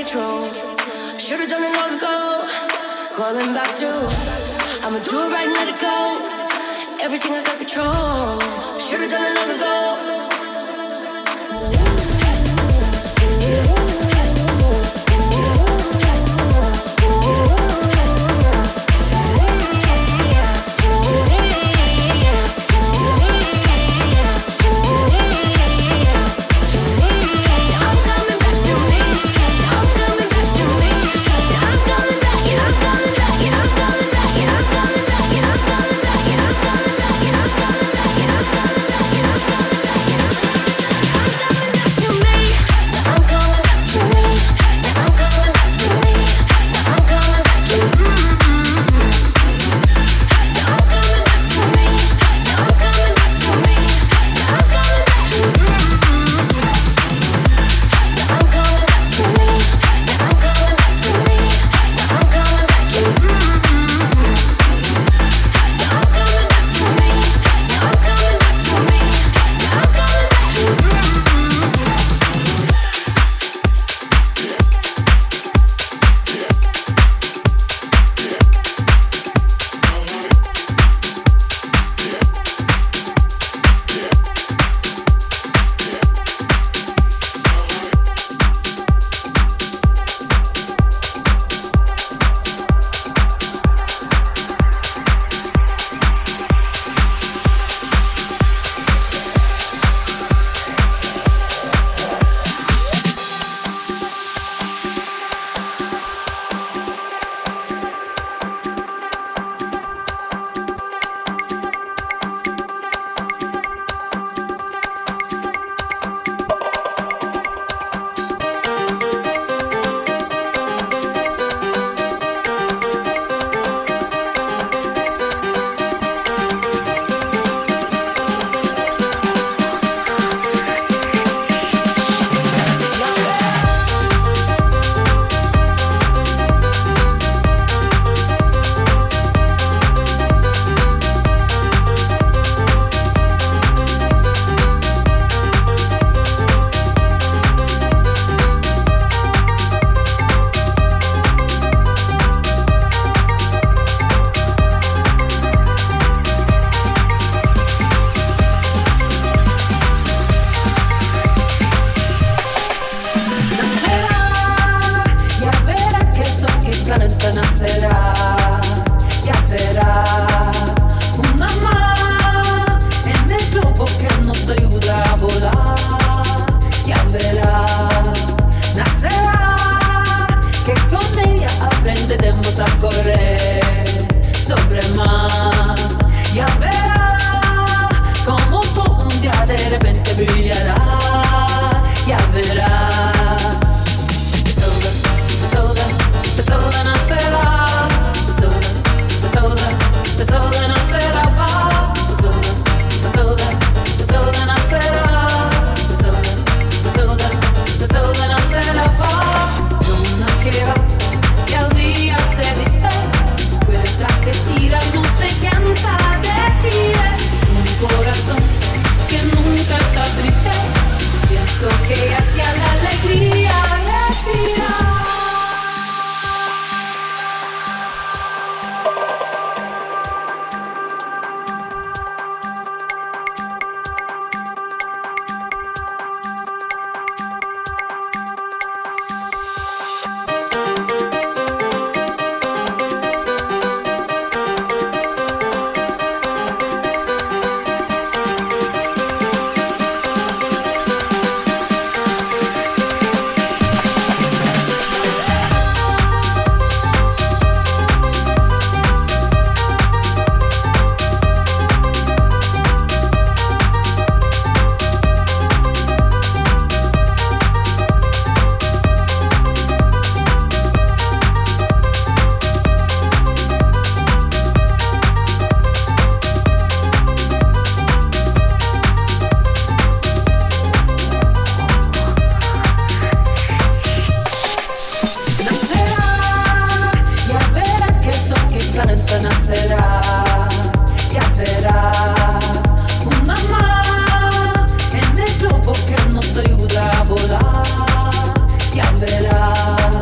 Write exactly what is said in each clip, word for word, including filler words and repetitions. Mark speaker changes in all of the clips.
Speaker 1: control. Should've done it long ago. Calling back to, I'ma do it right, let it go. Everything I got control. Should've done it long ago.
Speaker 2: volare, ya verás.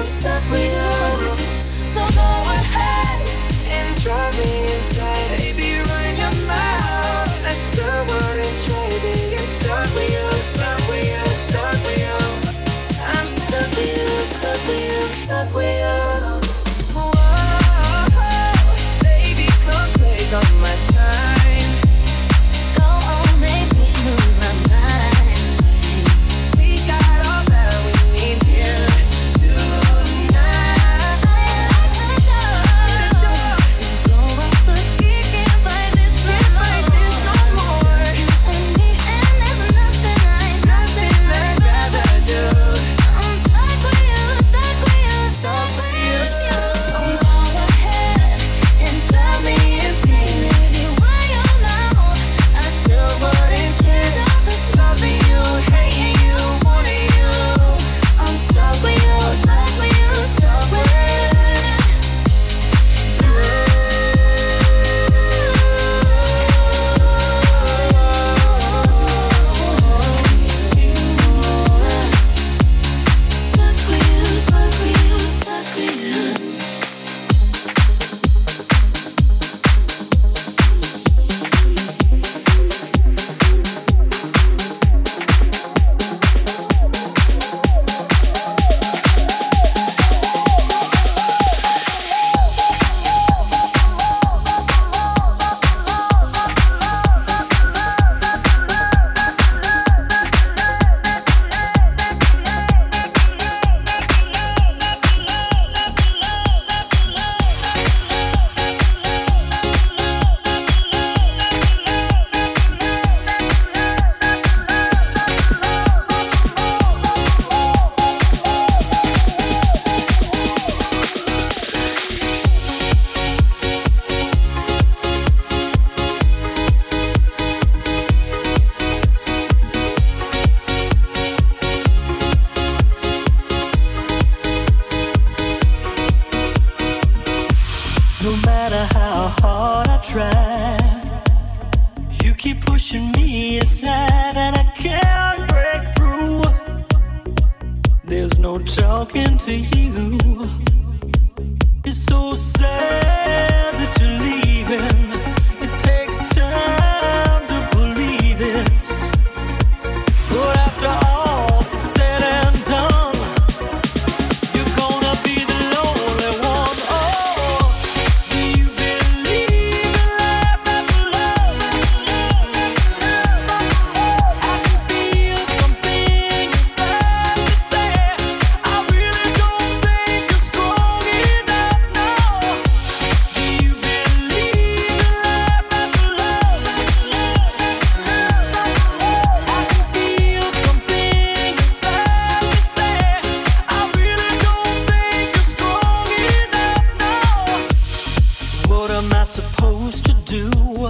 Speaker 1: you, stuck with you. So go ahead and drive me inside. Baby, run your mouth. I still wouldn't trade being stuck with you, stuck with you, stuck with you. I'm stuck with you, stuck with you, stuck with you. Whoa, baby, come take all my time. Go on, make me lose my mind. We got all that we need here tonight. The door. Go off the key, can't fight this no more. Can't fight this no more. It's just you and me, and there's nothing I, nothing I'd rather do. I'm stuck with you, stuck with you, stuck with you. So go ahead and tell me it's me, baby, why you know I still wouldn't change all this loving you, hating you, wanting you. I'm stuck with you, stuck with you, stuck with you. Stuck with you, stuck with you, stuck with you.
Speaker 2: No matter how hard I try, you keep pushing me aside and I can't break through. There's no talking to you. It's so sad that you're leaving. It takes time to believe it. But after all said and done, you're gonna be the lonely one. Oh, do you believe in life after love? I can feel something inside me say, I really don't think you're strong enough now. Do you believe in life after love? I can feel something inside me say, I really don't think you're strong enough now. What am I supposed to do?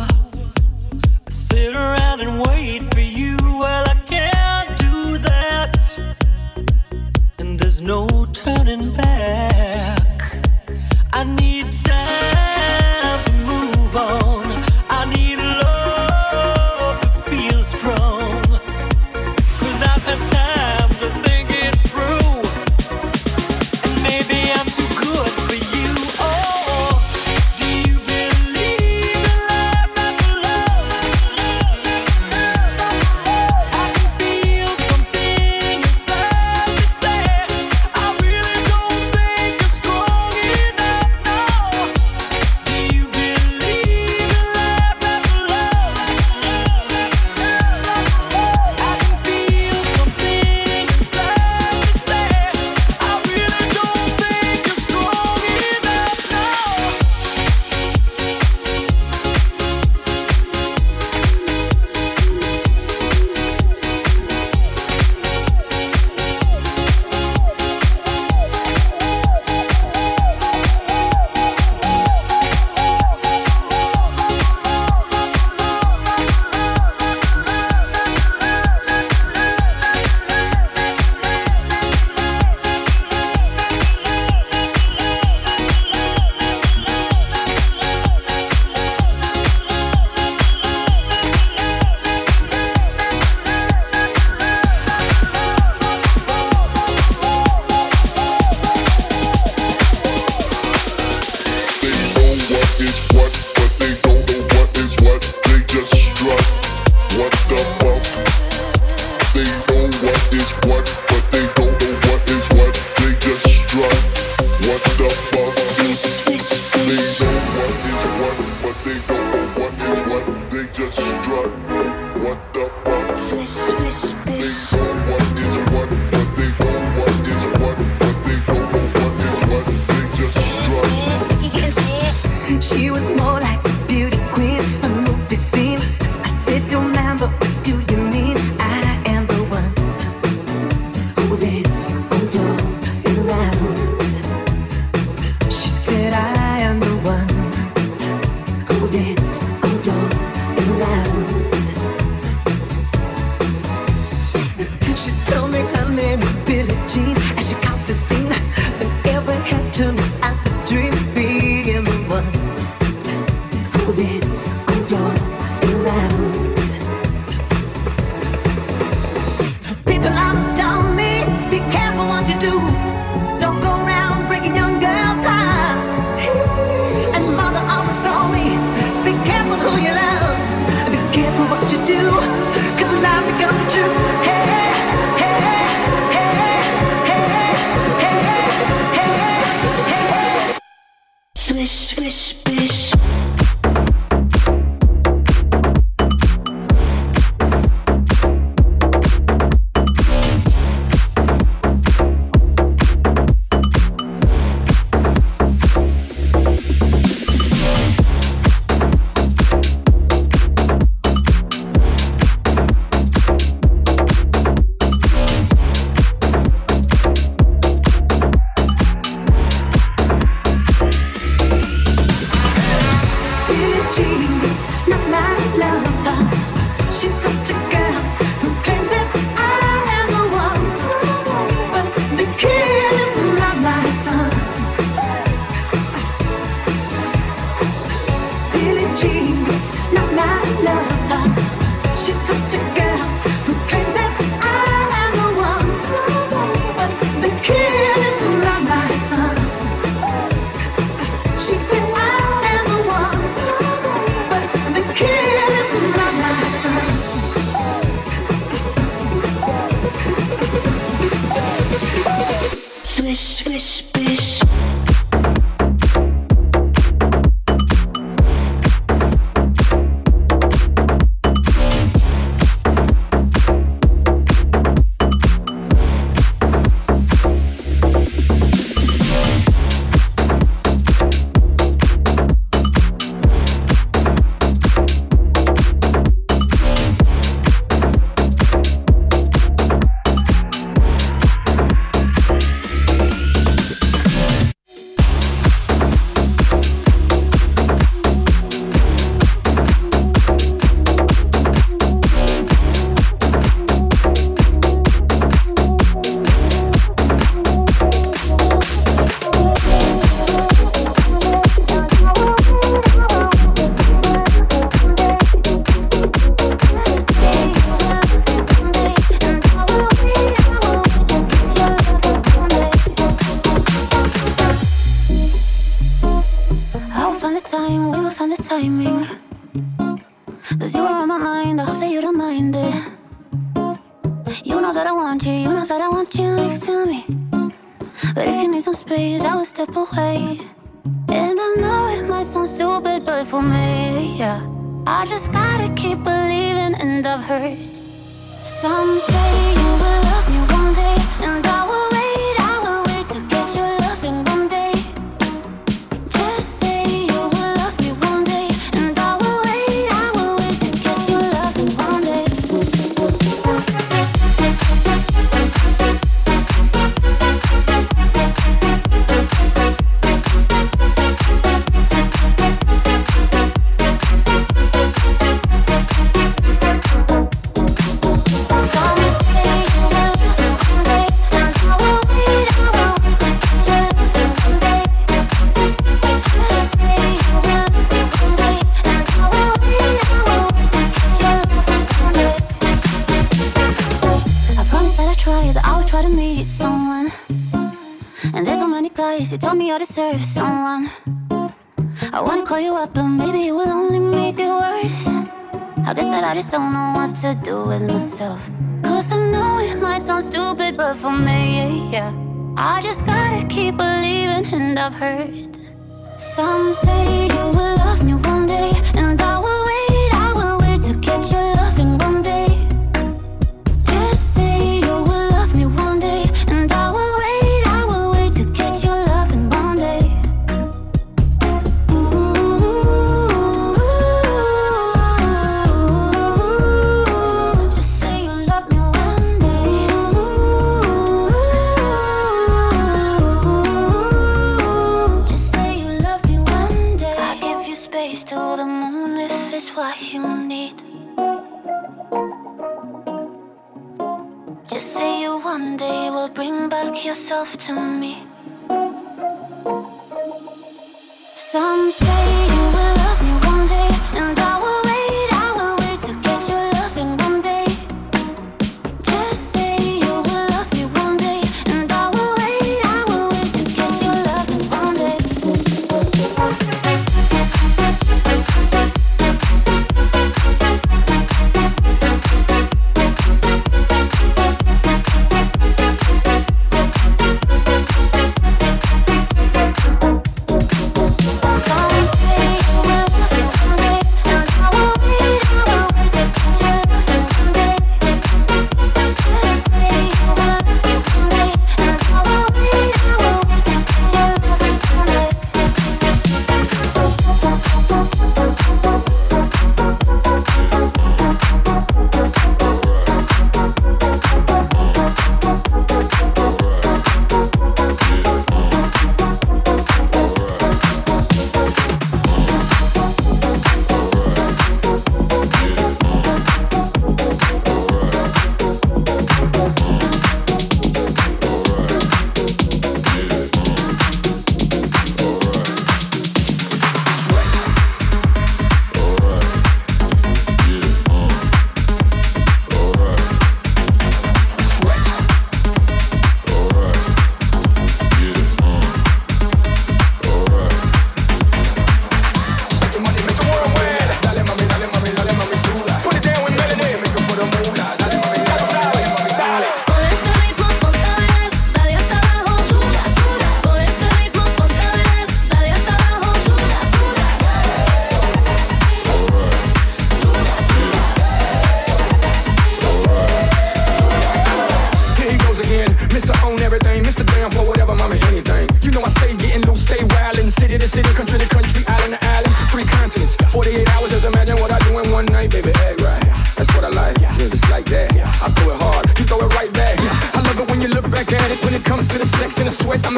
Speaker 2: Sit around and wait for you? Well, I can't do that. And there's no turning back. I need time to move on. I need love to feel strong. 'Cause I've had time to think it through. And maybe I'm too good for you. Oh, do you believe in life after love? I can feel something inside me say, I really don't think 'cause the lie becomes the truth. Hey, hey, hey, hey, hey, hey, hey. Swish, swish, bish. Swish, swish, bish.
Speaker 1: You told me I deserve someone. I wanna call you up, but maybe it will only make it worse. I guess that I just don't know what to do with myself. Cause I know it might sound stupid, but for me, yeah, I just gotta keep believing, and I've heard some say you will love me one day, and I will wait, I will wait to get your loving one day. Just say you will love me one day, and I will wait, I will wait to get your loving one day. Ooh, just say you love me one day. Ooh, just say you love me one day. I give you space to the moon if it's what you need. Just say you one day will bring back yourself to me. Some say you will love me one day, and I will wait, I will wait to get your loving one day. Just say you will love me one day, and I will wait, I will wait to get your loving one day.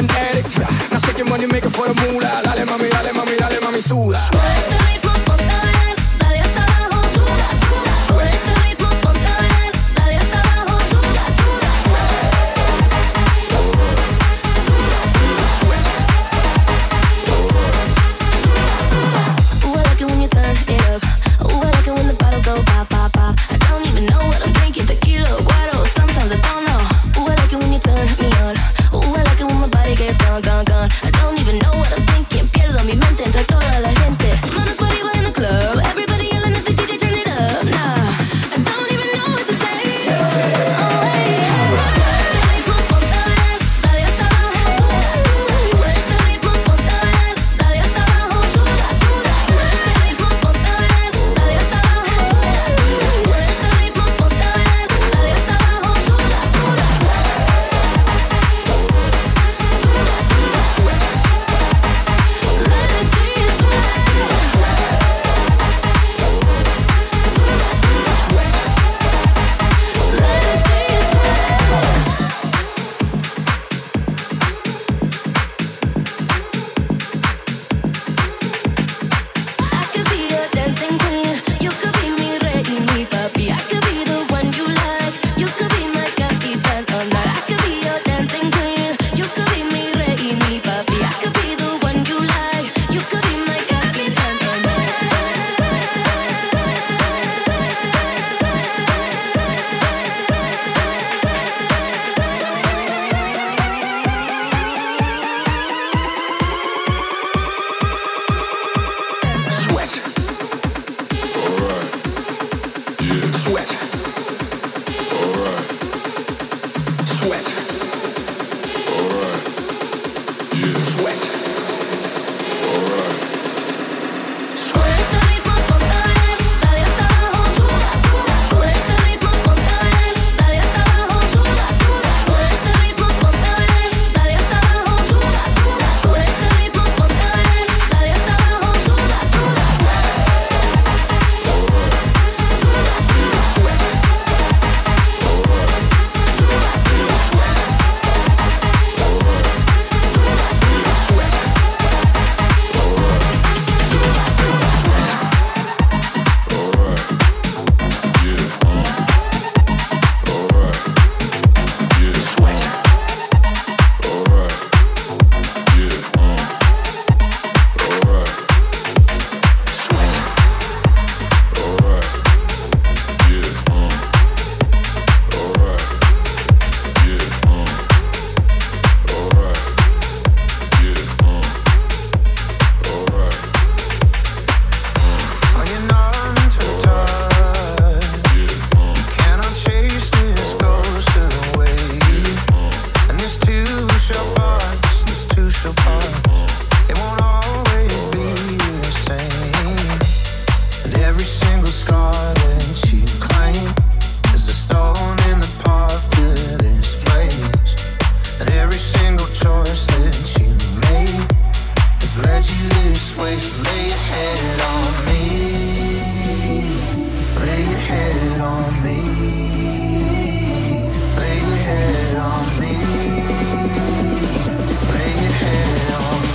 Speaker 3: an addict. Now shake your money, make it for the moolah. Dale mami, dale mami, dale mami, suda.
Speaker 1: Este ritmo ponte a bailar, dale hasta abajo, suda, suda. Este ritmo ponte a bailar, dale hasta abajo, suda, suda. Ooh, I like it when you turn it up. Ooh, I like it when the bottles go pop, pop, pop. I don't even know what I'm drinking, tequila or guaro. Sometimes I don't know. Ooh, I like it when you turn me on. Ooh, I like it when my body gets gone, gone, gone. I don't even know what I'm thinking. Pierdo mi mente entre toda la gente. Manos por arriba in the club. Everybody yelling at the D J, turn it up. Nah, I don't even know what to say. Oh, hey. Este ritmo ponte a bailar, dale hasta abajo, suda, suda. Este ritmo ponte a bailar, dale hasta abajo, suda, suda. Este ritmo ponte a bailar, dale hasta abajo, suda, suda. Este ritmo ponte a bailar, dale hasta abajo, suda, suda. Let me see you sweat. Let me see you I could be your dancing queen. You could be mi rey y mi papi. I could be the one you like. You could be my capitán all night. I could be your dancing queen. You could be mi rey y mi papi. I could be the one you like. You could be my capitán all night.
Speaker 3: Sweat. Sweat. Sweat. Sweat.
Speaker 1: Este ritmo ponte a bailar, dale hasta abajo, suda, suda. Este ritmo ponte a bailar, dale hasta abajo, suda, suda. Este ritmo ponte a bailar, dale hasta abajo, suda, suda. Este ritmo ponte a bailar, dale hasta abajo, suda, suda.
Speaker 4: Are you numb to the touch? You cannot chase this ghost away. And this too shall pass, this too shall pass. It won't always be the same. And every single scar that you claim is a stone in the path to this place. And every single choice that you made has led you this way. Lay your head on me. Lay your head on me. Lay your head on me. Lay your head on me.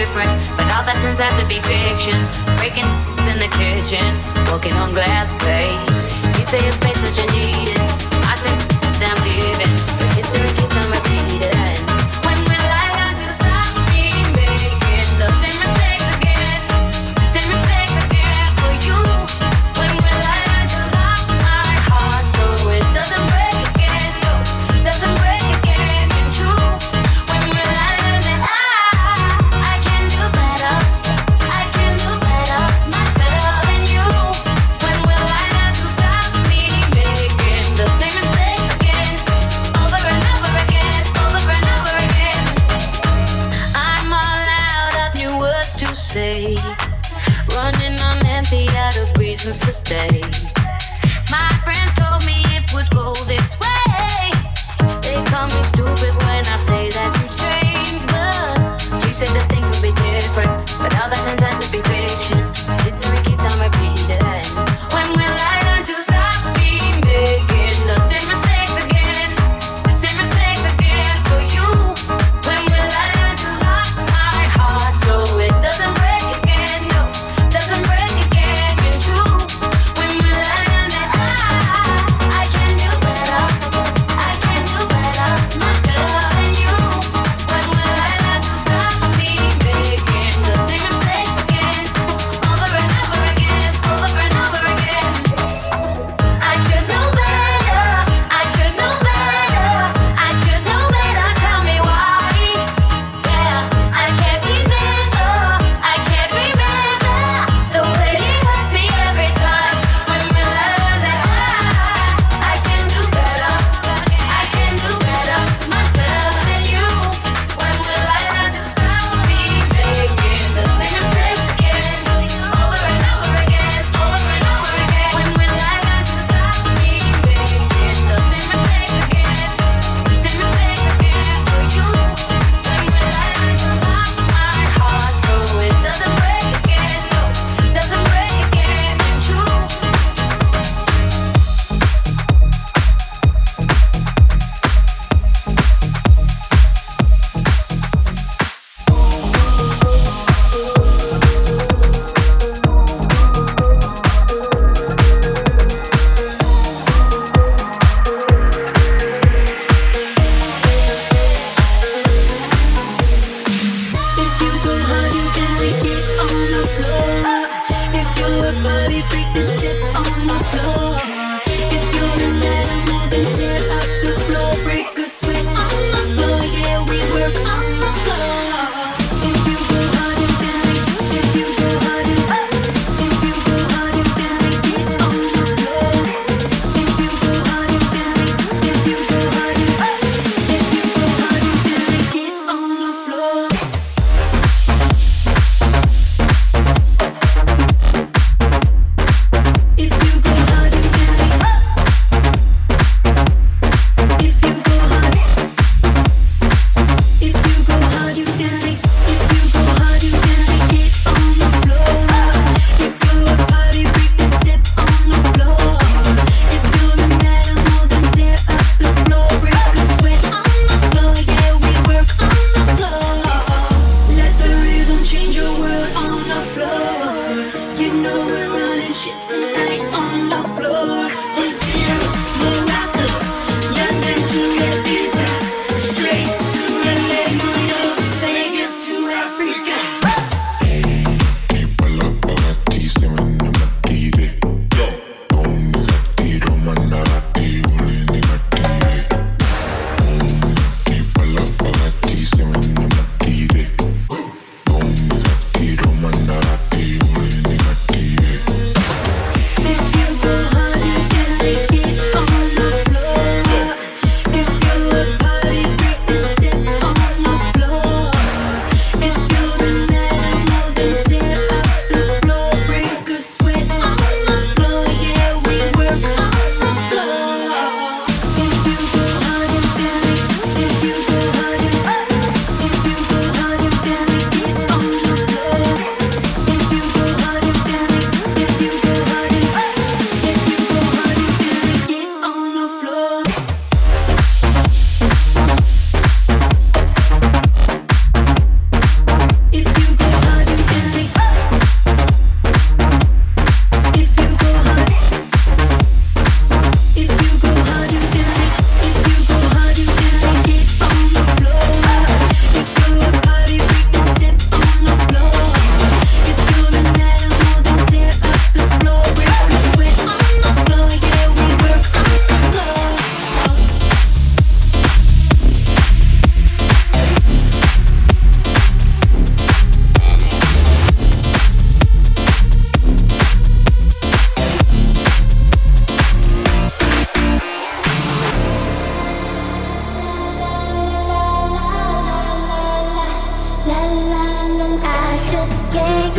Speaker 5: different, but all that turns out to be fiction. Breaking in the kitchen, walking on glass plate. You say your space that you need it. I say that I'm leaving. But history keeps on repeating. When will I learn to stop me making the same mistakes again? Same mistakes again for you. When will I learn to lock my heart so it doesn't break again? No, doesn't break again. And true. When will I learn that I I can do better? I can do better, much better than you. When will I learn to stop me making the same mistakes again? Over and over again, over and over again. I'm all out of new words to say. Running on empty, out of reasons to stay. My friend told me it would go this way. They call me stupid when I say that you changed, but you said that things would be different, but all that turns out to be fiction. History keeps on repeating. When will I learn to stop me making the same mistakes again? Same mistakes again for you. When will I learn to lock my heart so it doesn't break again? No, doesn't break again. And true. When will I learn that I I can do better? I can do better, much better than you. When will I learn to stop me making the same mistakes again?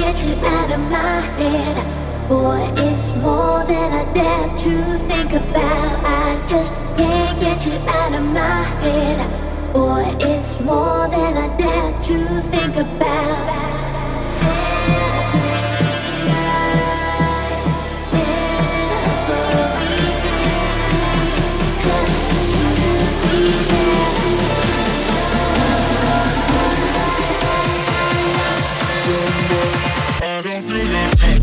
Speaker 1: get you out of my head. Boy, it's more than I dare to think about. I just can't get you out of my head. Boy, it's more than I dare to think about.
Speaker 6: I don't feel that.